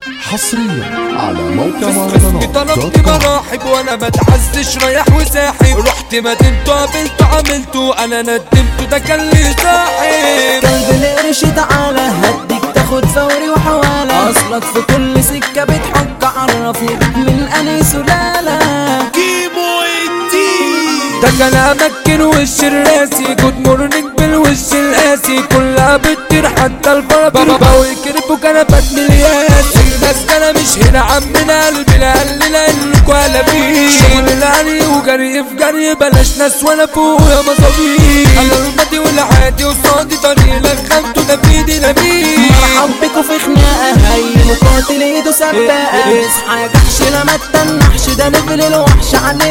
حصريا على موقع مهرجانات طلبت مراحب وانا بتعزش رايح وساحب، رحت مدينته قابلته عملته انا ندمته ده كان لي صاحب. قلب القرش تعالى هديك تاخد فوري وحوالة، اصلك في كل سكة بتحك عرفني بك من اني سلالة. كيمو الدين ده كلامك كان وش الراسي، جود مورنينج بالوش القاسي، كلها بتطير حتى البابا ويكربوا كنبات ملياسي. الناس انا مش هنا عمنا قلبي لقلي لانكوا قلبين شغل العلي وجري في جري، بلاش ناس ولا فوق يا مصابيح. انا الماضي والعادي وصادي طريق لخمته ده في ايدي نبيل. مرحب بكوا في خناقة هاي مقاتل ايده سباقة، اصحى يا جحش لما تتنحش ده ليفل الوحش عليه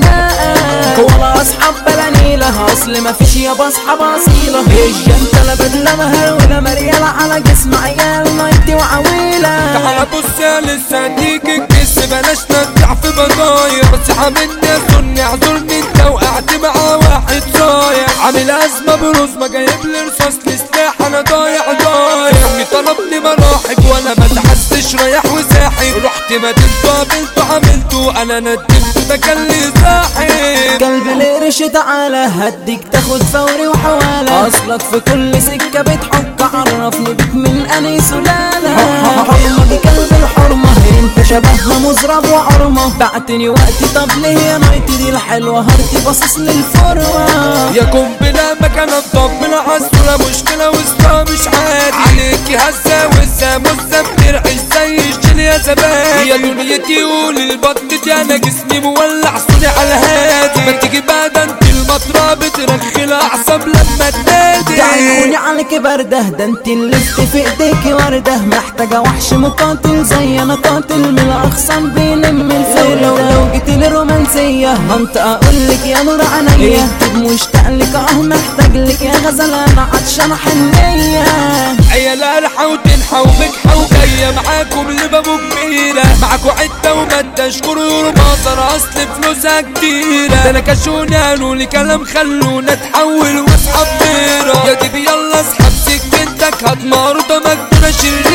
مشناقة. ولا اصحاب بلا نيلة اصل مفيش يابا اصحاب اصيلة، الجنة لا بدلة مهرولة مريالة على جسم عيال نايتي وعويلة. تعالى بص يا لسه هديك الكس بلاش نرجع في بضايع، نصيحة مني اظن اعذرني انت وقعت مع واحد صايع، عامل ازمة برزمة جايب لي رصاص لسلاح انا ضايع. امي طلبني مراحب وانا بتعزش رايح وساحب، رحت مدينته قابلته عملته انا ندمته ده كان لي صاحب. قلب القرش تعالى هديك تاخد فوري وحوالة، اصلك في كل سكة بتحك عرفني بك من اني سلالة. حرمة دي كلب الحرمة انت شبهها مزرب وعرمة، بعتني وقتي طب ليه يا نايتي دي الحلوة هرتي باصص للفروة. يا قنبلة مكانها مطبلة عالصورة مشكلة وسطها مش عادي، عليكي هزة وزة مزة بترعش زي الجيل يا زمان. يا دنيتي قول البطن دي انا جسمي مولع صوني على هادي، ما تيجي بقى ده انت المطرة بترخي الاعصاب لما تنادي. ده عيوني عليك باردة ده انت اللي في ايديكي وردة، محتاجة وحش مقاتل زي انا قاتل من الاخصام بيلم الفردة. لو جيت لرومانسية منطقة اقولك يا نور عينيا، انت مشتاق لك محتاج لك يا غزالة انا عطشان حنية. عيال الحا وتنحى وبكحة وجاية معاكم لبابو كبيرة، معاكوا عدة ومادة اشكروا مصر اصل فلوسها كتيرة. ده انا كشوني قالولي كلام خلونا نتحول واصحاب بيرة، يا ديبي يلا اسحب سكتك هتمرضى مجنونة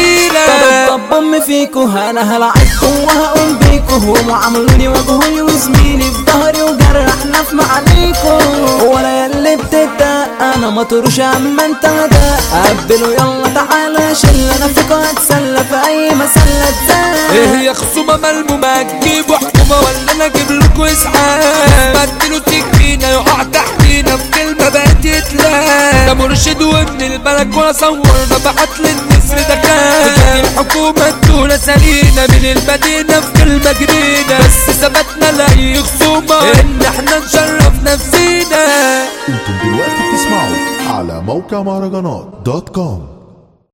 شريرة. طب امي فيكو انا هلعبكم وهقوم بيكو، هم عملوني وجهوني وزميلي في ظهري وجرحنا في معاليكو. ولا ياللي بتبدأ انا ما تروش اما انت ده قبلوا يلا تعالى شل انا فيكو هتسلى في اي مسلة تزال. ايه يا خصومة ملمومة تجيبوا حكومة ولا انا اجيب لكوا اسعاف؟ بدلوا سكينة يقع تحتينا في كلمة بقت يتلام. ده مرشد وابن البلد ولا صورنا بعت للنسر ده كان الحكومة ادونا سلينا من المدينة في كلمة جديدة، بس ثبتنا لأي خصومة ان احنا نشرف نفسينا. انتم دلوقتي بتسمعوا على موقع مهرجانات .com.